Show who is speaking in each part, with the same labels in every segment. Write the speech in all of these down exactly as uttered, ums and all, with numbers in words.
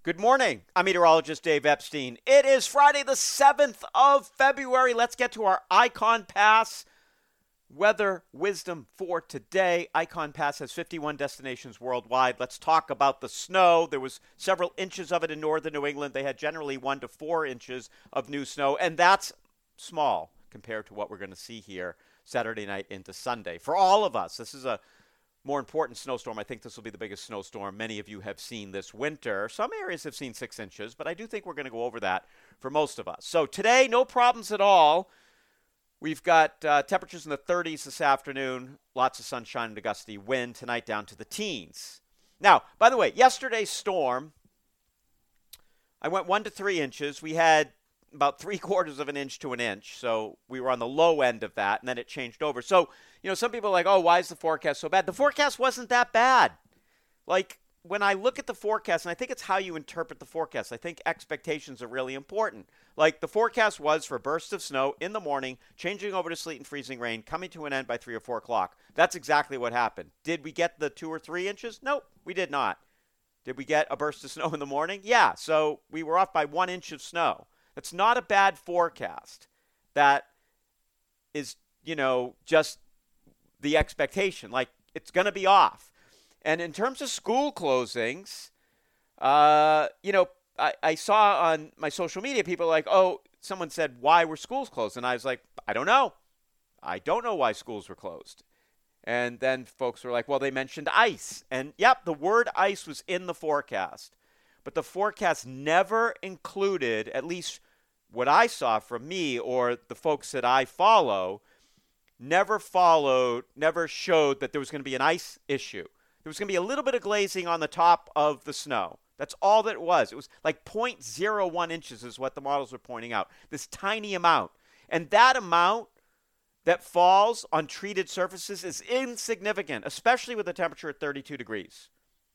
Speaker 1: Good morning. I'm meteorologist Dave Epstein. It is Friday the seventh of February. Let's get to our Icon Pass weather wisdom for today. Icon Pass has fifty-one destinations worldwide. Let's talk about the snow. There was several inches of it in northern New England. They had generally one to four inches of new snow, and that's small compared to what we're going to see here Saturday night into Sunday. For all of us, this is a more important snowstorm. I think this will be the biggest snowstorm many of you have seen this winter. Some areas have seen six inches, but I do think we're going to go over that for most of us. So today, no problems at all. We've got uh, temperatures in the thirties this afternoon, lots of sunshine and a gusty wind. Tonight down to the teens. Now, by the way, yesterday's storm, I went one to three inches. We had about three quarters of an inch to an inch. So we were on the low end of that, and then it changed over. So, you know, some people are like, oh, why is the forecast so bad? The forecast wasn't that bad. Like, when I look at the forecast, and I think it's how you interpret the forecast, I think expectations are really important. Like, the forecast was for bursts of snow in the morning, changing over to sleet and freezing rain, coming to an end by three or four o'clock. That's exactly what happened. Did we get the two or three inches? Nope, we did not. Did we get a burst of snow in the morning? Yeah, so we were off by one inch of snow. That's not a bad forecast. That is, you know, just the expectation. Like, it's going to be off. And in terms of school closings, uh, you know, I, I saw on my social media, people like, oh, someone said, why were schools closed? And I was like, I don't know. I don't know why schools were closed. And then folks were like, well, they mentioned ice. And yep, the word ice was in the forecast. But the forecast never included, at least what I saw from me or the folks that I follow, never followed, never showed that there was going to be an ice issue. There was going to be a little bit of glazing on the top of the snow. That's all that it was. It was like zero point zero one inches is what the models were pointing out. This tiny amount. And that amount that falls on treated surfaces is insignificant, especially with the temperature at thirty-two degrees.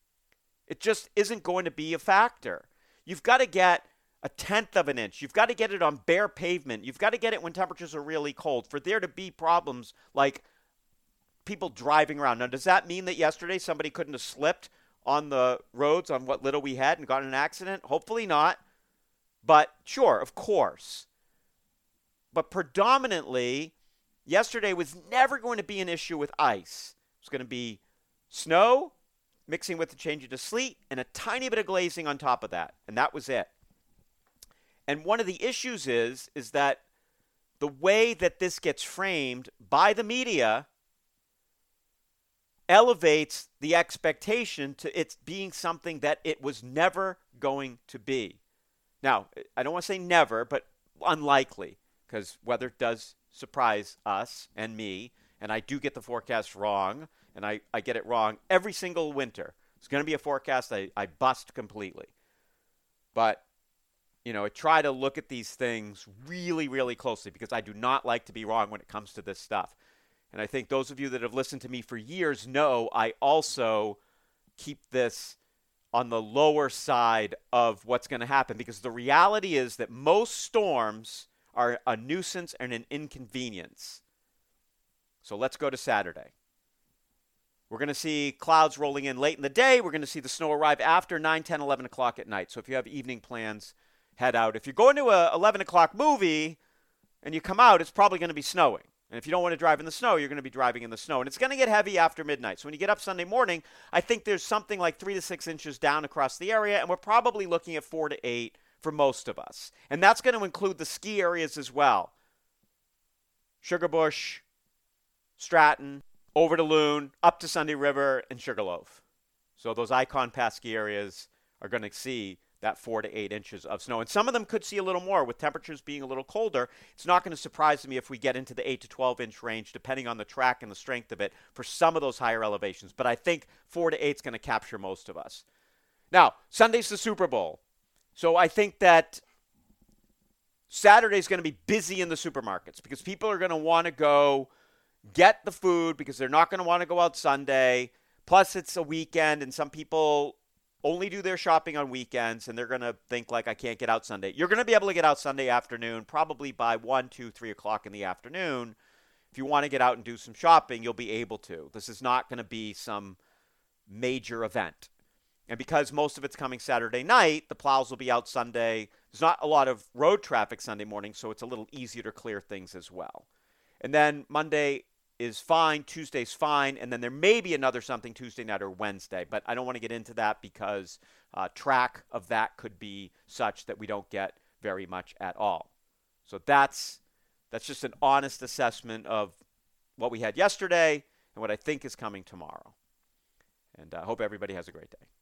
Speaker 1: It just isn't going to be a factor. You've got to get a tenth of an inch. You've got to get it on bare pavement. You've got to get it when temperatures are really cold for there to be problems like people driving around. Now, does that mean that yesterday somebody couldn't have slipped on the roads on what little we had and got in an accident? Hopefully not. But sure, of course. But predominantly, yesterday was never going to be an issue with ice. It was going to be snow mixing with the change into sleet and a tiny bit of glazing on top of that. And that was it. And one of the issues is, is that the way that this gets framed by the media elevates the expectation to it being something that it was never going to be. Now, I don't want to say never, but unlikely, because weather does surprise us and me, and I do get the forecast wrong, and I, I get it wrong every single winter. It's going to be a forecast I, I bust completely. But, you know, I try to look at these things really, really closely because I do not like to be wrong when it comes to this stuff. And I think those of you that have listened to me for years know I also keep this on the lower side of what's going to happen because the reality is that most storms are a nuisance and an inconvenience. So let's go to Saturday. We're going to see clouds rolling in late in the day. We're going to see the snow arrive after nine, ten, eleven o'clock at night. So if you have evening plans, head out. If you're going to a eleven o'clock movie and you come out, it's probably going to be snowing. And if you don't want to drive in the snow, you're going to be driving in the snow. And it's going to get heavy after midnight. So when you get up Sunday morning, I think there's something like three to six inches down across the area. And we're probably looking at four to eight for most of us. And that's going to include the ski areas as well. Sugarbush, Stratton, over to Loon, up to Sunday River, and Sugarloaf. So those Icon Pass ski areas are going to see that four to eight inches of snow. And some of them could see a little more with temperatures being a little colder. It's not going to surprise me if we get into the eight to twelve inch range, depending on the track and the strength of it for some of those higher elevations. But I think four to eight is going to capture most of us. Now, Sunday's the Super Bowl. So I think that Saturday's going to be busy in the supermarkets because people are going to want to go get the food because they're not going to want to go out Sunday. Plus, it's a weekend, and some people only do their shopping on weekends, and they're going to think, like, I can't get out Sunday. You're going to be able to get out Sunday afternoon, probably by one, two, three o'clock in the afternoon. If you want to get out and do some shopping, you'll be able to. This is not going to be some major event. And because most of it's coming Saturday night, the plows will be out Sunday. There's not a lot of road traffic Sunday morning, so it's a little easier to clear things as well. And then Monday is fine, Tuesday's fine, and then there may be another something Tuesday night or Wednesday. But I don't want to get into that because uh, track of that could be such that we don't get very much at all. So that's that's just an honest assessment of what we had yesterday and what I think is coming tomorrow. And I uh, hope everybody has a great day.